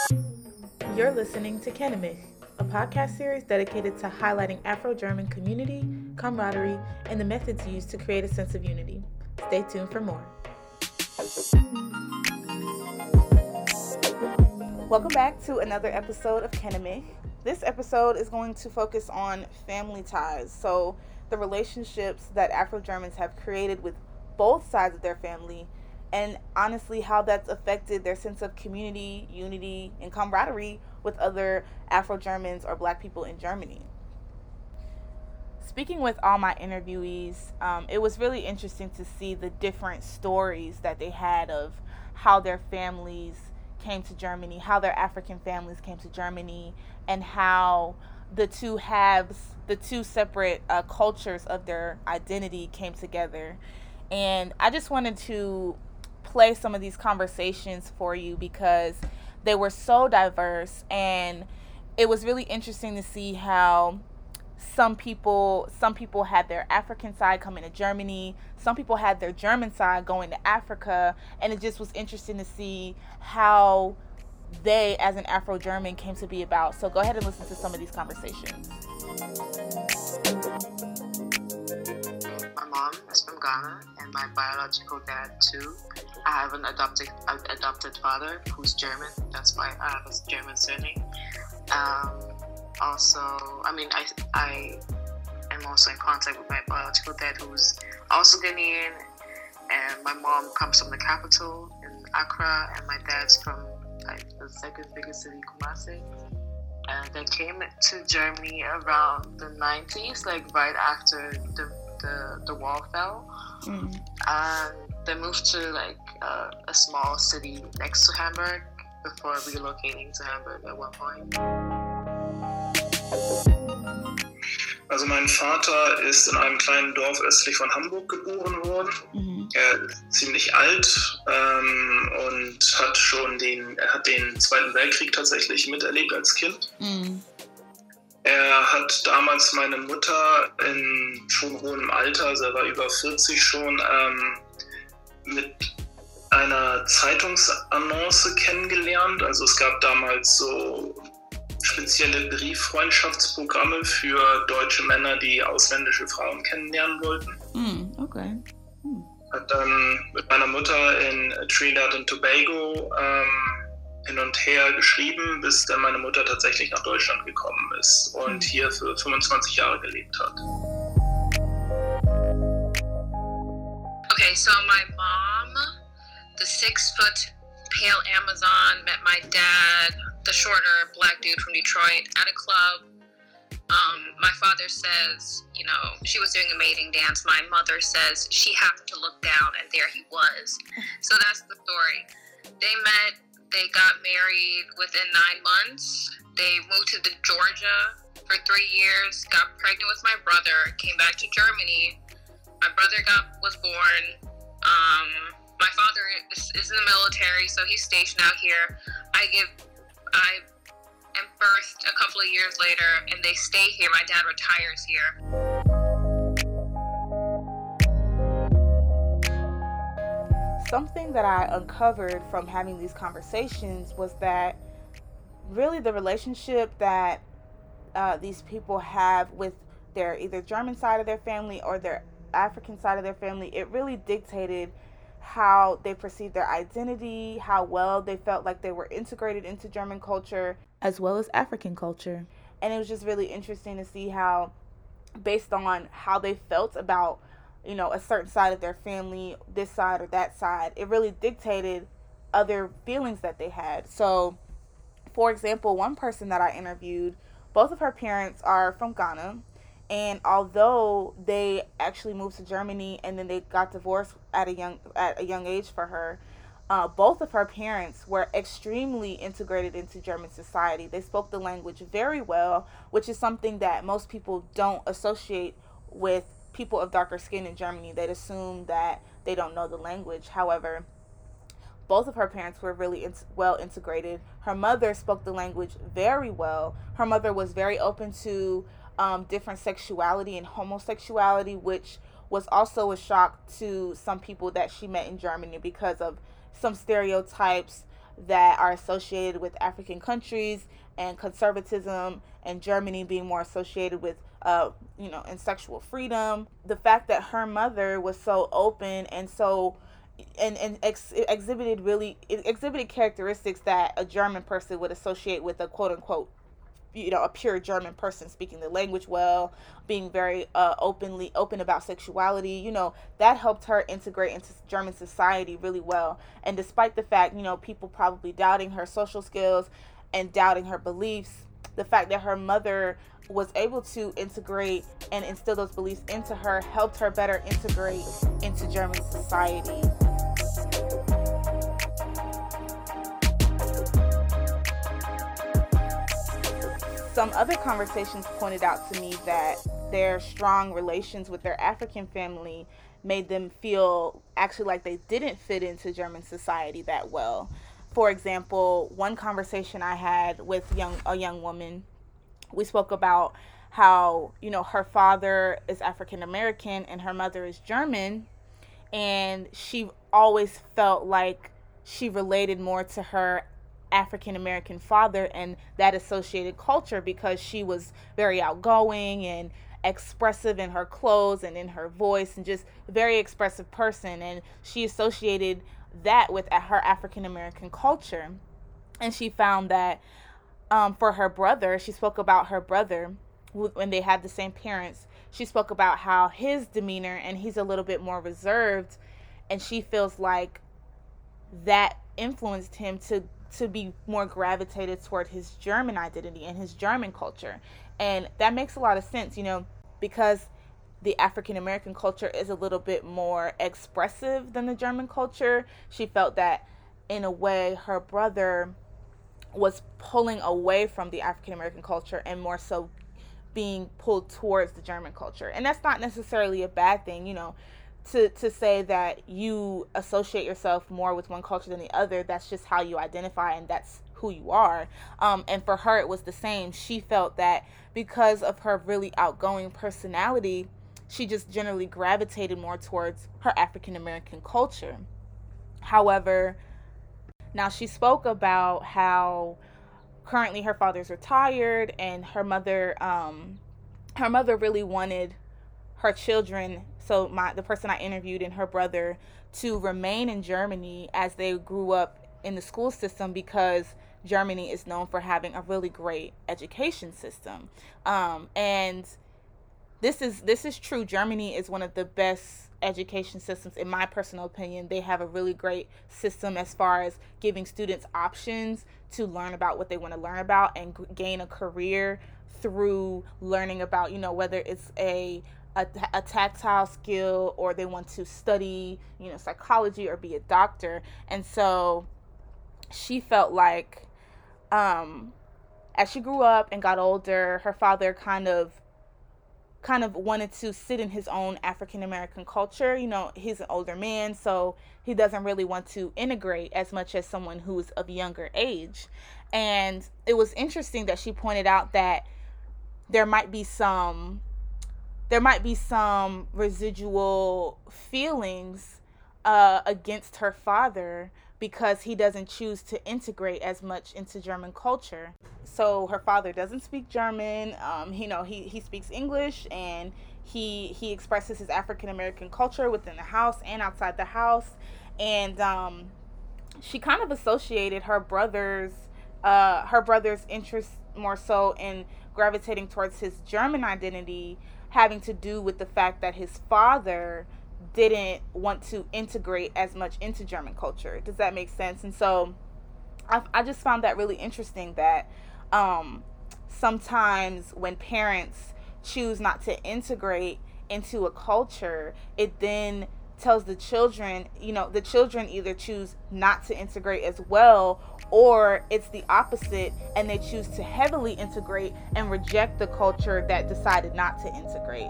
You're listening to Kennemich, a podcast series dedicated to highlighting Afro-German community, camaraderie, and the methods used to create a sense of unity. Stay tuned for more. Welcome back to another episode of Kennemich. This episode is going to focus on family ties, so the relationships that Afro-Germans have created with both sides of their family, and honestly how that's affected their sense of community, unity, and camaraderie with other Afro-Germans or Black people in Germany. Speaking with all my interviewees, it was really interesting to see the different stories that they had of how their families came to Germany, how their African families came to Germany, and how the two halves, the two separate cultures of their identity came together. And I just wanted to play some of these conversations for you because they were so diverse, and it was really interesting to see how some people had their African side coming to Germany, some people had their German side going to Africa, and it just was interesting to see how they as an Afro-German came to be about. So go ahead and listen to some of these conversations. My mom is from Ghana, and my biological dad too. I have an adopted father who's German. That's why I have a German surname. Also, I am also in contact with my biological dad, who's also Ghanaian, and my mom comes from the capital in Accra, and my dad's from the second biggest city, Kumasi. And they came to Germany around the 90s, right after the wall fell. And they moved to a small city next to Hamburg before relocating to Hamburg at one point. Also mein Vater ist in einem kleinen Dorf östlich von Hamburg geboren worden. Er ist ziemlich alt und hat den Zweiten Weltkrieg tatsächlich miterlebt als Kind. Er hat damals meine Mutter in schon hohem Alter, also er war über 40 schon, mit einer Zeitungsannonce kennengelernt. Also es gab damals so spezielle Brieffreundschaftsprogramme für deutsche Männer, die ausländische Frauen kennenlernen wollten. Okay. Hat dann mit meiner Mutter in Trinidad und Tobago hin und her geschrieben, bis dann meine Mutter tatsächlich nach Deutschland gekommen ist und hier für 25 Jahre gelebt hat. Okay, so my mom, the 6-foot pale Amazon, met my dad, the shorter Black dude from Detroit, at a club. My father says, she was doing a mating dance. My mother says she happened to look down, and there he was. So that's the story. They met, they got married within 9 months. They moved to Georgia for 3 years, got pregnant with my brother, came back to Germany. My brother was born. My father is in the military, so he's stationed out here. I am birthed a couple of years later, and they stay here. My dad retires here. Something that I uncovered from having these conversations was that really the relationship that these people have with their either German side of their family or their African side of their family, it really dictated how they perceived their identity, how well they felt like they were integrated into German culture, as well as African culture. And it was just really interesting to see how, based on how they felt about, a certain side of their family, this side or that side, it really dictated other feelings that they had. So, for example, one person that I interviewed, both of her parents are from Ghana. And although they actually moved to Germany and then they got divorced at a young age for her, both of her parents were extremely integrated into German society. They spoke the language very well, which is something that most people don't associate with people of darker skin in Germany. They'd assume that they don't know the language. However, both of her parents were really well integrated. Her mother spoke the language very well. Her mother was very open to different sexuality and homosexuality, which was also a shock to some people that she met in Germany because of some stereotypes that are associated with African countries, and conservatism, and Germany being more associated with and sexual freedom. The fact that her mother was so open and so exhibited characteristics that a German person would associate with a quote unquote a pure German person, speaking the language well, being very open about sexuality, that helped her integrate into German society really well. And despite the fact, people probably doubting her social skills and doubting her beliefs, the fact that her mother was able to integrate and instill those beliefs into her helped her better integrate into German society. Some other conversations pointed out to me that their strong relations with their African family made them feel actually like they didn't fit into German society that well. For example, one conversation I had with a young woman, we spoke about how, her father is African American and her mother is German, and she always felt like she related more to her African American father and that associated culture because she was very outgoing and expressive in her clothes and in her voice, and just a very expressive person, and she associated that with her African American culture. And she found that for her brother, she spoke about her brother when they had the same parents. She spoke about how his demeanor, and he's a little bit more reserved, and she feels like that influenced him to be more gravitated toward his German identity and his German culture. And that makes a lot of sense, because the African American culture is a little bit more expressive than the German culture. She felt that in a way her brother was pulling away from the African American culture and more so being pulled towards the German culture. And that's not necessarily a bad thing, to say that you associate yourself more with one culture than the other. That's just how you identify, and that's who you are. And for her, it was the same. She felt that because of her really outgoing personality, she just generally gravitated more towards her African American culture. However, now she spoke about how currently her father's retired, and her mother really wanted her children, so the person I interviewed and her brother, to remain in Germany as they grew up in the school system, because Germany is known for having a really great education system. And this is true. Germany is one of the best education systems, in my personal opinion. They have a really great system as far as giving students options to learn about what they want to learn about and gain a career through learning about, whether it's a tactile skill or they want to study, psychology or be a doctor. And so she felt like as she grew up and got older, her father kind of wanted to sit in his own African American culture. He's an older man, so he doesn't really want to integrate as much as someone who's of younger age. And it was interesting that she pointed out that there might be some residual feelings against her father because he doesn't choose to integrate as much into German culture. So her father doesn't speak German. He speaks English, and he expresses his African American culture within the house and outside the house. And she kind of associated her brother's interest more so in gravitating towards his German identity having to do with the fact that his father didn't want to integrate as much into German culture. Does that make sense? And so I just found that really interesting that sometimes when parents choose not to integrate into a culture, it then tells the children, the children either choose not to integrate as well, or it's the opposite and they choose to heavily integrate and reject the culture that decided not to integrate.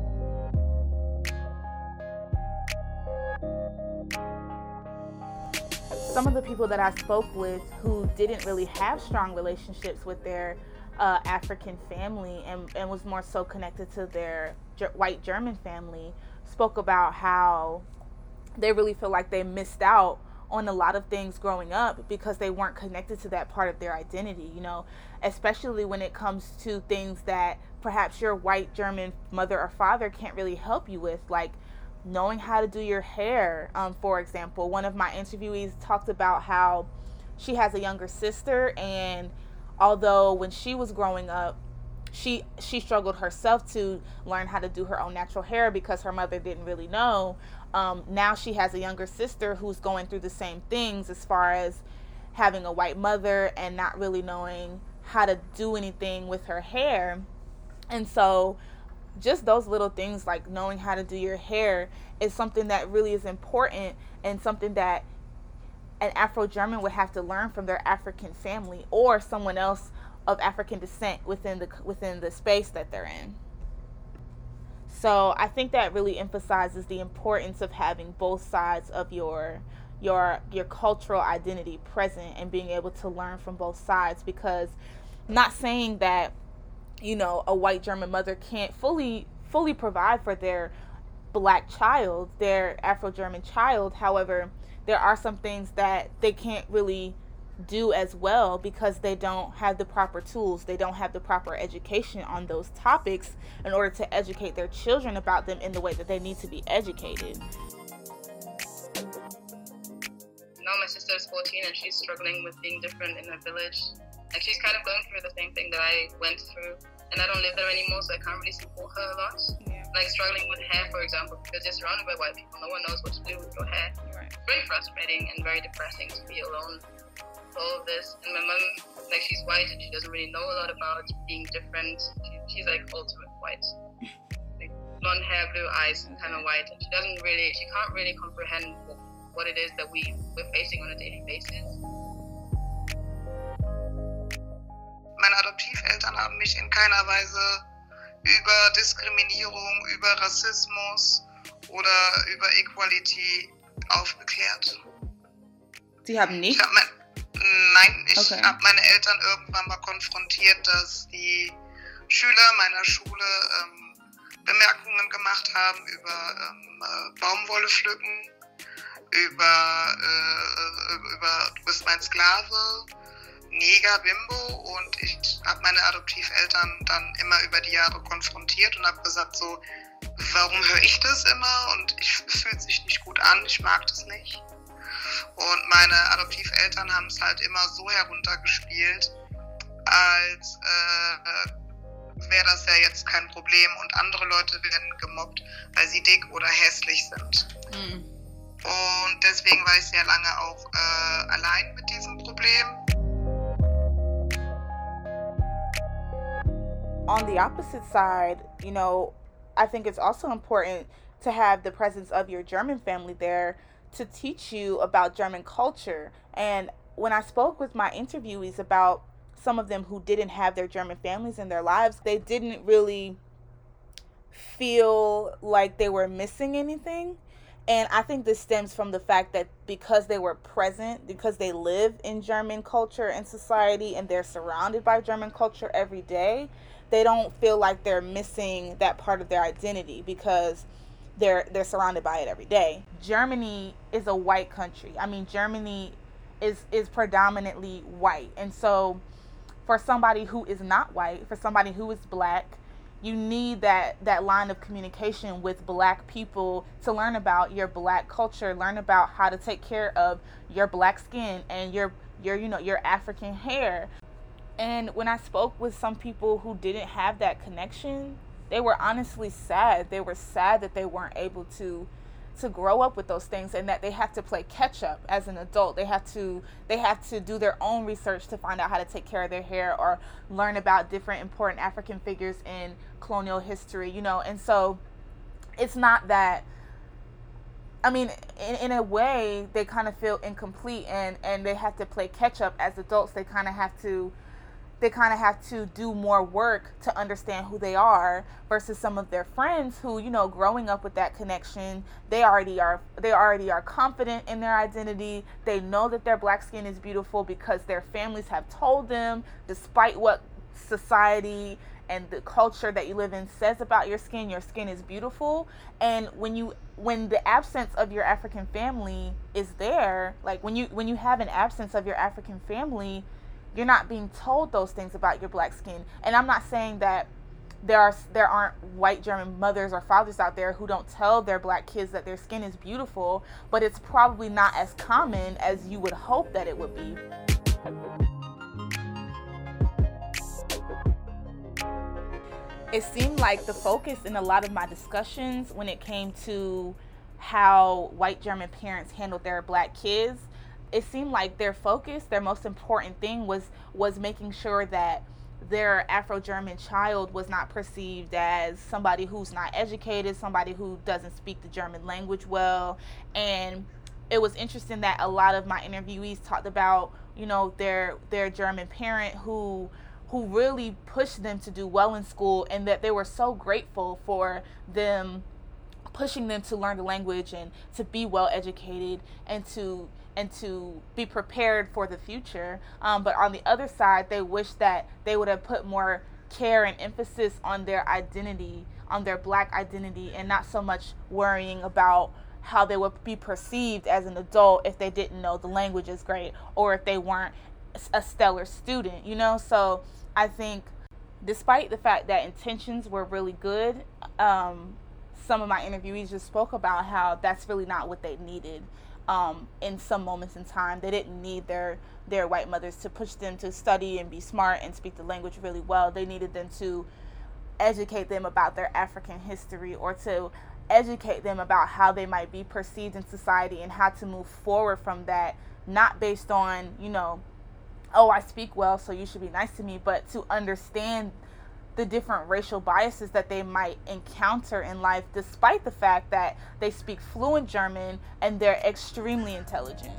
Some of the people that I spoke with who didn't really have strong relationships with their African family and was more so connected to their white German family spoke about how they really feel like they missed out on a lot of things growing up because they weren't connected to that part of their identity, you know, especially when it comes to things that perhaps your white German mother or father can't really help you with, like knowing how to do your hair. For example, one of my interviewees talked about how she has a younger sister, and although when she was growing up, she struggled herself to learn how to do her own natural hair because her mother didn't really know. Now she has a younger sister who's going through the same things as far as having a white mother and not really knowing how to do anything with her hair. And so just those little things, like knowing how to do your hair, is something that really is important, and something that an Afro-German would have to learn from their African family or someone else of African descent within the space that they're in. So I think that really emphasizes the importance of having both sides of your cultural identity present and being able to learn from both sides, because not saying that, you know, a white German mother can't fully provide for their black child, their Afro-German child. However, there are some things that they can't really do as well because they don't have the proper tools, they don't have the proper education on those topics in order to educate their children about them in the way that they need to be educated. Now my sister is 14 and she's struggling with being different in her village. Like, she's kind of going through the same thing that I went through, and I don't live there anymore, so I can't really support her a lot. Yeah. Like struggling with hair, for example, because you're surrounded by white people, no one knows what to do with your hair. Right. It's very frustrating and very depressing to be alone. All of this, and my mom, like, she's white and she doesn't really know a lot about being different. She's like ultimate white, like blonde hair, blue eyes, kind of white, and she can't really comprehend what it is that we're facing on a daily basis. Meine Adoptiveltern haben mich in keiner Weise über Diskriminierung, über Rassismus oder über Equality aufgeklärt. Sie haben nicht? Nein, ich habe meine Eltern irgendwann mal konfrontiert, dass die Schüler meiner Schule Bemerkungen gemacht haben über Baumwolle pflücken, über du bist mein Sklave, Neger, Bimbo, und ich habe meine Adoptiveltern dann immer über die Jahre konfrontiert und habe gesagt, so, warum höre ich das immer, und es fühlt sich nicht gut an, ich mag das nicht. Und meine Adoptiveltern haben es halt immer so heruntergespielt, als wäre das ja jetzt kein Problem, und andere Leute werden gemobbt, weil sie dick oder hässlich sind. Mhm. Und deswegen war ich sehr lange auch allein mit diesem Problem. On the opposite side, you know, I think it's also important to have the presence of your German family there to teach you about German culture. And when I spoke with my interviewees about some of them who didn't have their German families in their lives, they didn't really feel like they were missing anything. And I think this stems from the fact that because they were present, because they live in German culture and society, and they're surrounded by German culture every day, they don't feel like they're missing that part of their identity because they're surrounded by it every day. Germany is a white country. I mean, Germany is predominantly white. And so for somebody who is not white, for somebody who is black, you need that line of communication with black people to learn about your black culture, learn about how to take care of your black skin and your African hair. And when I spoke with some people who didn't have that connection, they were honestly sad. They were sad that they weren't able to grow up with those things, and that they have to play catch up as an adult. They have to do their own research to find out how to take care of their hair or learn about different important African figures in colonial history, you know. And so it's not that, I mean, in a way, they kind of feel incomplete and they have to play catch up as adults. They kind of have to do more work to understand who they are versus some of their friends who, you know, growing up with that connection, they already are confident in their identity. They know that their black skin is beautiful because their families have told them, despite what society and the culture that you live in says about your skin is beautiful. And when the absence of your African family is there, like when you have an absence of your African family, you're not being told those things about your black skin. And I'm not saying that there aren't white German mothers or fathers out there who don't tell their black kids that their skin is beautiful, but it's probably not as common as you would hope that it would be. It seemed like the focus in a lot of my discussions when it came to how white German parents handled their black kids, it seemed like their focus, their most important thing was making sure that their Afro-German child was not perceived as somebody who's not educated, somebody who doesn't speak the German language well. And it was interesting that a lot of my interviewees talked about, their German parent who really pushed them to do well in school, and that they were so grateful for them pushing them to learn the language and to be well educated and to be prepared for the future. But on the other side, they wish that they would have put more care and emphasis on their identity, on their black identity, and not so much worrying about how they would be perceived as an adult if they didn't know the language as great or if they weren't a stellar student, So I think despite the fact that intentions were really good, some of my interviewees just spoke about how that's really not what they needed. In some moments in time, they didn't need their white mothers to push them to study and be smart and speak the language really well. They needed them to educate them about their African history, or to educate them about how they might be perceived in society and how to move forward from that, not based on, oh, I speak well, so you should be nice to me, but to understand the different racial biases that they might encounter in life, despite the fact that they speak fluent German and they're extremely intelligent.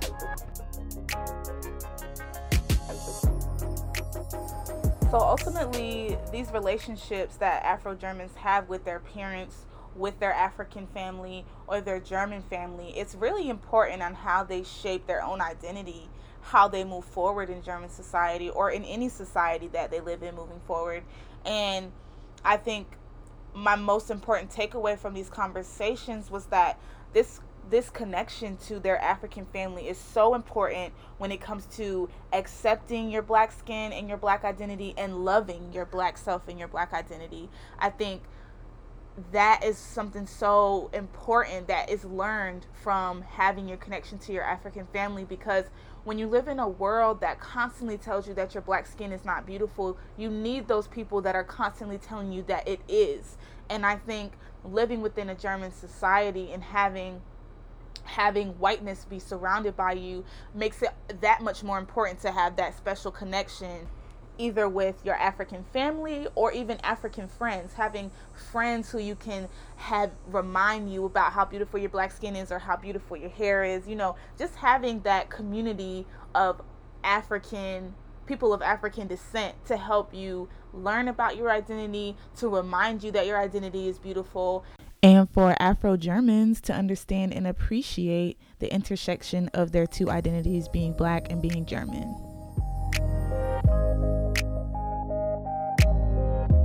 So ultimately, these relationships that Afro-Germans have with their parents, with their African family or their German family, it's really important on how they shape their own identity, how they move forward in German society or in any society that they live in moving forward. And I think my most important takeaway from these conversations was that this connection to their African family is so important when it comes to accepting your black skin and your black identity and loving your black self and your black identity. I think that is something so important that is learned from having your connection to your African family, because when you live in a world that constantly tells you that your black skin is not beautiful, you need those people that are constantly telling you that it is. And I think living within a German society and having whiteness be surrounded by you makes it that much more important to have that special connection, either with your African family or even African friends, having friends who you can have remind you about how beautiful your black skin is or how beautiful your hair is, just having that community of people of African descent to help you learn about your identity, to remind you that your identity is beautiful, and for Afro-Germans to understand and appreciate the intersection of their two identities, being black and being German.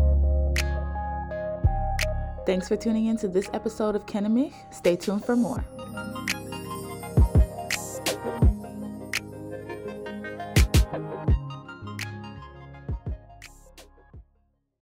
Thanks for tuning in to this episode of Kenne mich. Stay tuned for more.